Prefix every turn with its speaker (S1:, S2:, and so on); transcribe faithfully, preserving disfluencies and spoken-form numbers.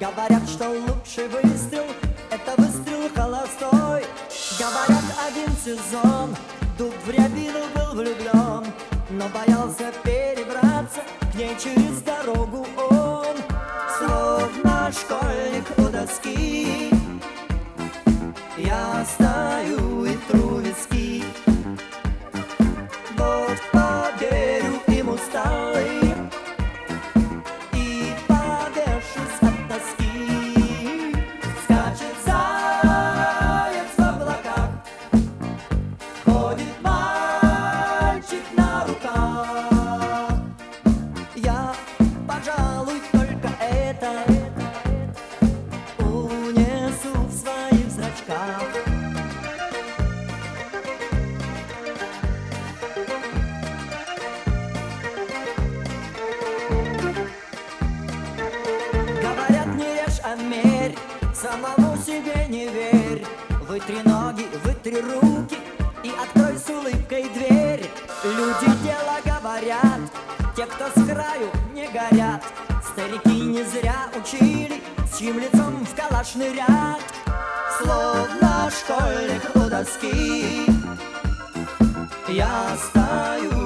S1: Говорят, что лучший выстрел — это выстрел холостой. Говорят, один сезон дуб в рябину был влюблен, но боялся перебраться к ней через дорогу он. Словно школьник у доски я стою и тру виски. Вот поверю им усталый и повешусь от тоски. Скачет заяц в облаках, ходит мальчик на руках. Я, пожалуй, только это унесу в своих зрачках. Говорят, не режь, а мерь, самому себе не верь. Вытри ноги, вытри руки и открой с улыбкой дверь. Люди дело говорят, те, кто с краю, не горят. Старики не зря учили, с чьим лицом в калаш нырят. Словно школьник у доски я стою